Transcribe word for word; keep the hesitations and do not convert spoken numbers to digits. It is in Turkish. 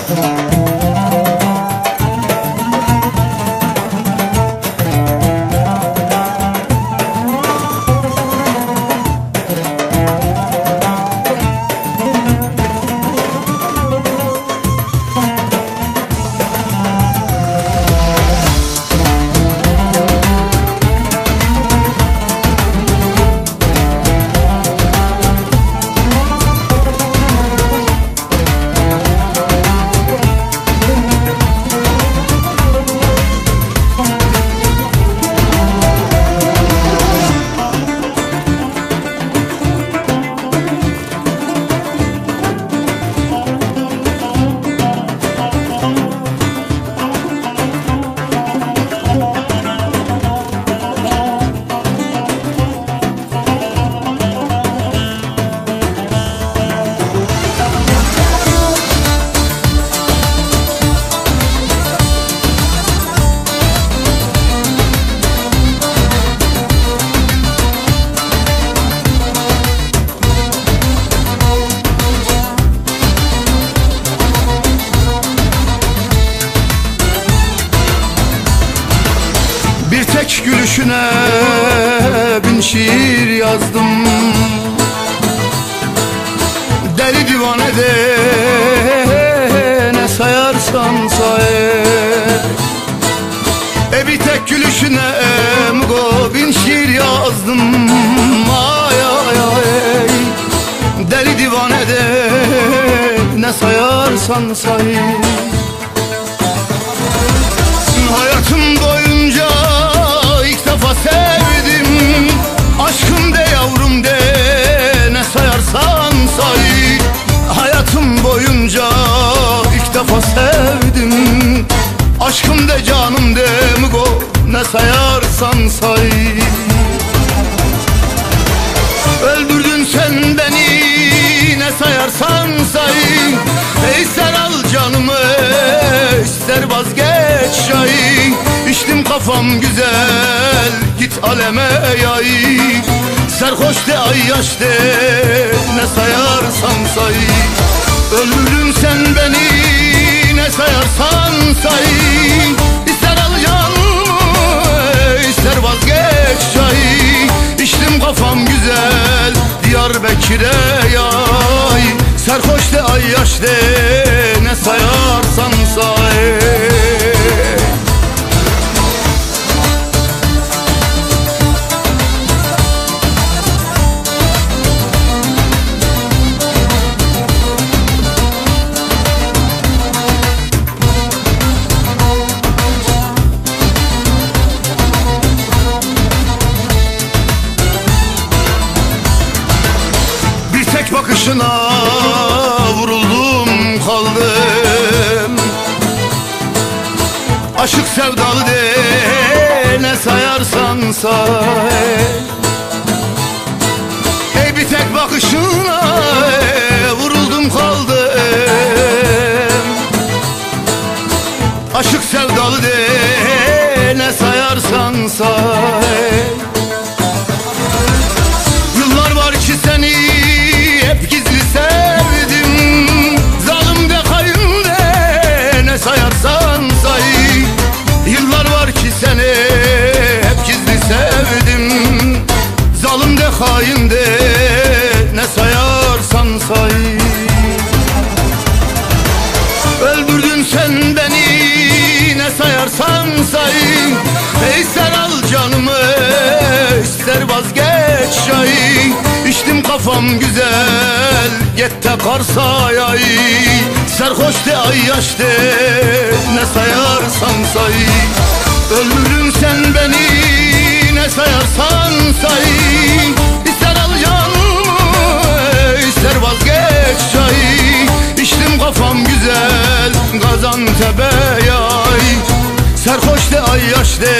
Bir tek gülüşüne bin şiir yazdım. Deli divane de ne sayarsan say. E bir tek gülüşüne mugo bin şiir yazdım. Ay ay ay. Deli divane de ne sayarsan say. Hayatım boyunca ilk defa sevdim. Aşkım de yavrum de ne sayarsan say. Hayatım boyunca ilk defa sevdim. Aşkım de canım de mugo ne sayarsan say. Öldürdün sen beni ne sayarsan say. İster al canımı ister vazgeç şay. İçtim kafam güzel git aleme yay. Serhoş de ay yaş de ne sayarsan say. Öldürdün sen beni ne sayarsan say. İster al canımı ister vazgeç şay. İçtim kafam güzel Diyarbakır'a yay. Serhoş de ay yaş de ne sayarsan say. Bir tek bakışına vuruldum kaldım. Aşık sevdalı de ne sayarsan say. Ey bir tek bakışına vuruldum kaldım. Aşık sevdalı de ne sayarsan say. Yıllar var ki seni hep gizli sevdim. Zalim de kayın de ne sayarsan say. Yıllar var ki seni hep gizli sevdim. Zalim de hain de ne sayarsan say. Öldürdün sen beni ne sayarsan say. İster al canımı ister vazgeç şay. İçtim kafam güzel get de karsa yay. Serhoş de ay yaş de ne sayarsan say. Öldürdün sen beni ne sayarsan say. İster al canımı ister vazgeç şay. İçtim kafam güzel Gaziantep'e yay. Serhoş de ay yaş de